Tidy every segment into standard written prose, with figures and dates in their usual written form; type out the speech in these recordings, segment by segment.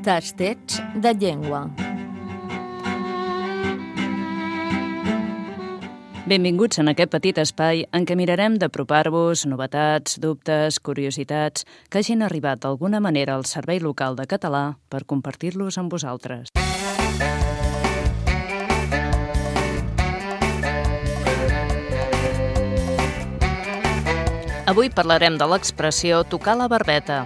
Tastets de llengua. Benvinguts en aquest petit espai en què mirarem d'apropar-vos novetats, dubtes, curiositats que hagin arribat d'alguna manera al Servei Local de Català per compartir-los amb vosaltres. Avui parlarem de l'expressió tocar la barbeta.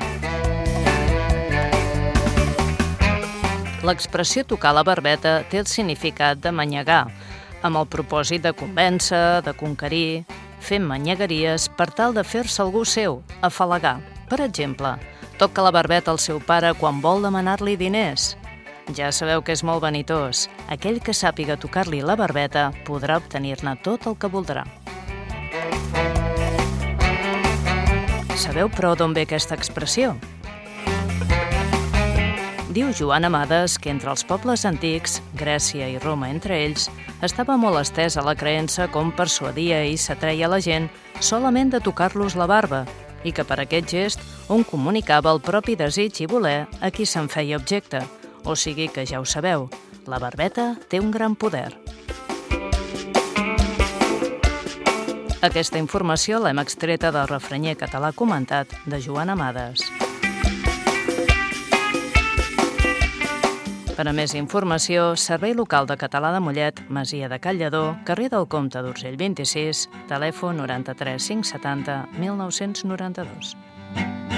L'expressió tocar la barbeta té el significat de manyegar, amb el propòsit de convèncer, de conquerir, fent manyegueries per tal de fer-se algú seu, afalagar. Per exemple, toca la barbeta al seu pare quan vol demanar-li diners. Ja sabeu que és molt vanitós. Aquell que sàpiga tocar-li la barbeta podrà obtenir-ne tot el que voldrà. Sabeu, però, d'on ve aquesta expressió? Diu Joan Amades que entre els pobles antics, Grècia i Roma entre ells, estava molt estesa la creença com persuadia i s'atreia la gent solament de tocar-los la barba i que per aquest gest un comunicava el propi desig i voler a qui se'n feia objecte. O sigui que ja ho sabeu, la barbeta té un gran poder. Aquesta informació l'hem extreta del refranyer català comentat de Joan Amades. Per a més informació, Servei Local de Català de Mollet, Masia de Can Lledó, carrer del Comte d'Urgell 26, telèfon 93 570 1992.